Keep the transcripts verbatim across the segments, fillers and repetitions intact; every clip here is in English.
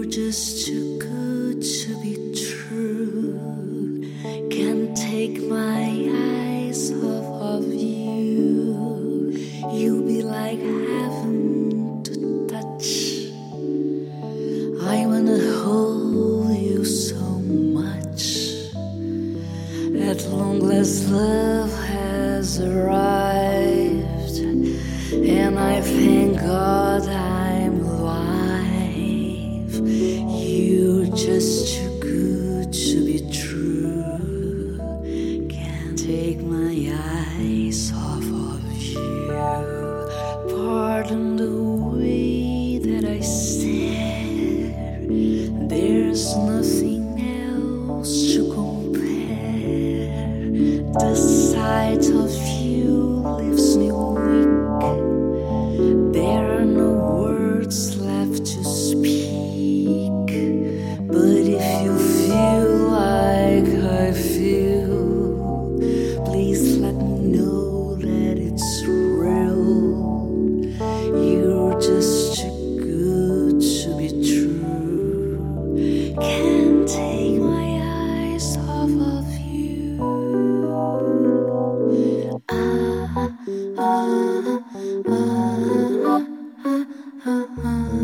just too good to be true. Can't take my eyes off of you. You'll be like heaven to touch. I wanna hold you so much. At long last love has arrived, and I thank God I'm alive. You're just too good to be true. Can't take my eyes off of you. Pardon the way that I stare. There's nothing else to compare. The sight of you leaves me weak. There are no words left to speak. But if you feel like I feel, please let me know that it's real. You're just too good to be true. Can't take my eyes off of you. Ah, ah, ah, ah, ah,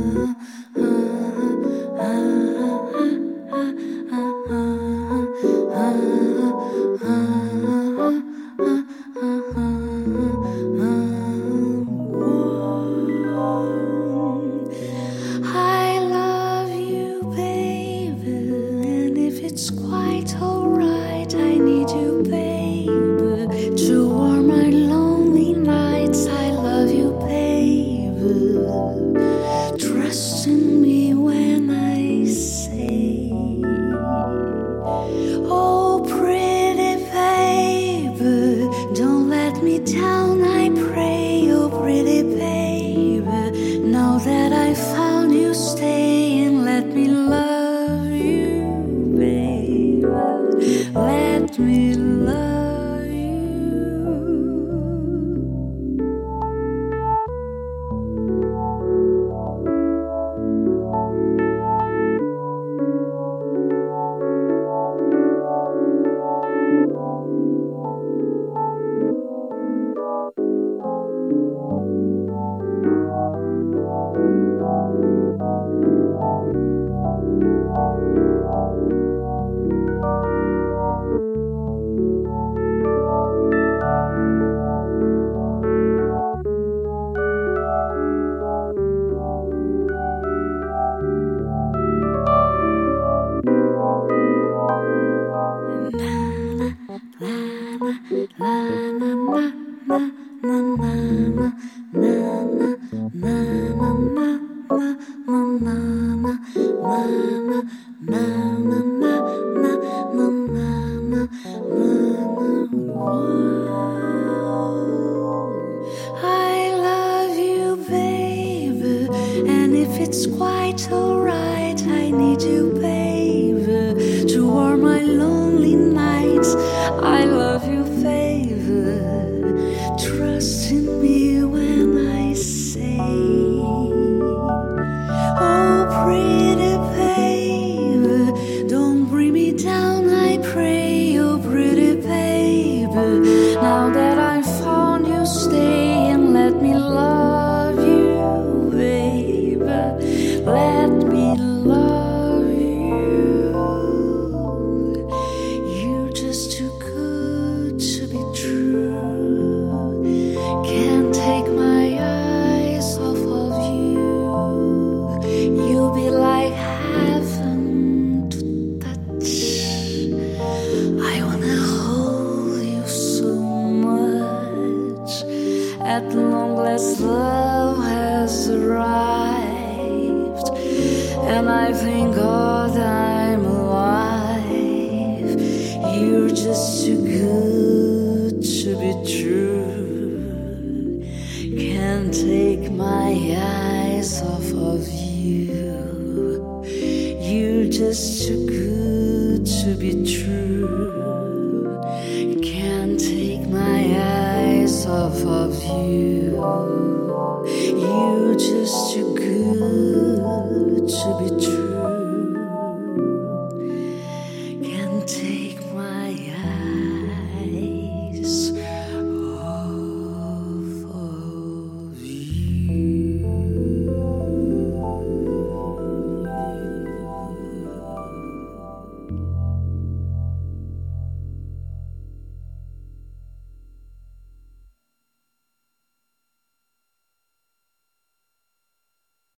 I love you, baby, and if it's quite alright, I need you, baby, to warm my lonely nights. I love you, baby. Trust in me when I say, oh, pretty baby, don't let me down, I pray. Oh, pretty baby, now that I found you, stay and let me love you, baby. Let me love you. I love you, baby, and if it's quite alright, I need you, baby, to warm my lonely nights. I love you, baby. Trust in me when I say, oh, pretty baby, don't bring me down, I pray. Oh, pretty baby, now that I found you, stay and let me love you, baby. Let me love you. You're just too good to be true. Can't take my eyes off of you. You'll be like heaven to touch. I wanna hold you so much. At long last love has arrived, and I thank God I'm alive. You're just too good to be true. Can't take my eyes off of you. You're just too good to be true. Can't take my eyes off of you. You're just too good